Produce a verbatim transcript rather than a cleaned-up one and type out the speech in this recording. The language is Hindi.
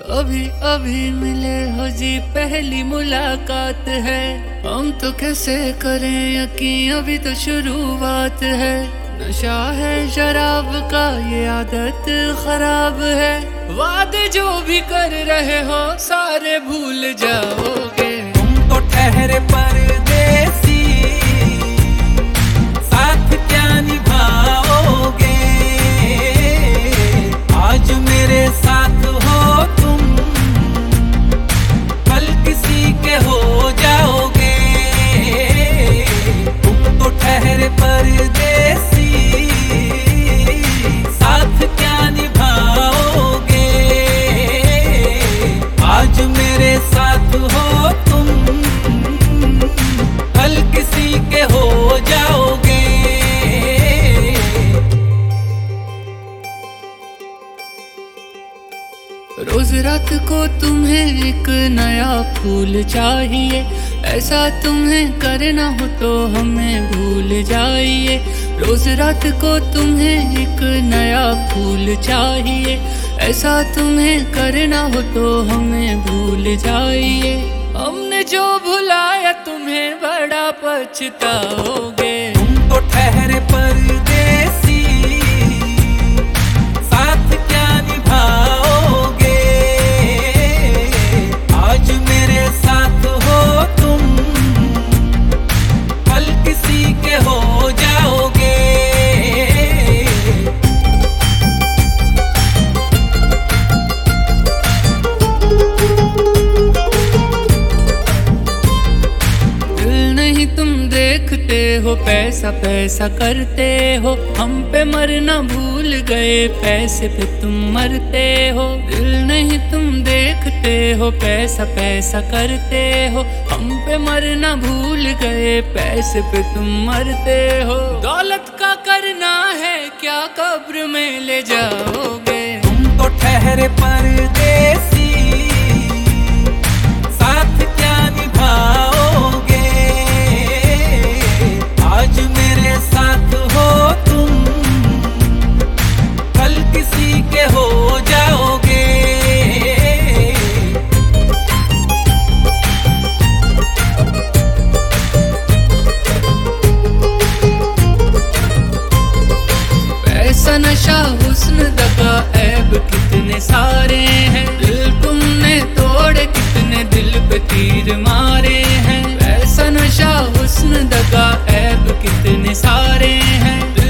अभी अभी मिले हो जी, पहली मुलाकात है। हम तो कैसे करें यकीन, अभी तो शुरुआत है। नशा है शराब का, ये आदत खराब है। वादे जो भी कर रहे हो सारे भूल जाओगे। तुम तो ठहरे परदेसी, साथ क्या निभाओगे। आज मेरे साथ हो तुम, कल किसी के हो जाओगे। तुम तो ठहरे परदेसी, साथ क्या निभाओगे। आज मेरे साथ हो तुम, कल किसी के हो जाओगे। रोज रात को तुम्हें एक नया फूल चाहिए, ऐसा तुम्हें करना हो तो हमें भूल जाइए। रोज रात को तुम्हें एक नया फूल चाहिए, ऐसा तुम्हें करना हो तो हमें भूल जाइए। हमने जो भुलाया तुम्हें बड़ा पछताओगे। तुम तो ठहरे परदेसी, साथ क्या निभाओगे। आज मेरे साथ हो तुम, कल किसी के हो जाओगे। तुम देखते हो पैसा पैसा करते हो, हम पे मरना भूल गए पैसे पे तुम मरते हो। दिल नहीं तुम देखते हो पैसा पैसा करते हो, हम पे मरना भूल गए पैसे पे तुम मरते हो। दौलत का करना है क्या, कब्र में ले जाओगे। तुम तो ठहरे परदेसी, साथ क्या निभाओगे। आज मेरे साथ हो तुम, कल किसी के हो जाओगे। पैसा नशा हुस्न दगा ऐब कितने सारे हैं। दिल तुमने तोड़े कितने, दिल पे तीर मारे हैं। पैसा नशा हुस्न दगा ऐब कितने सारे हैं।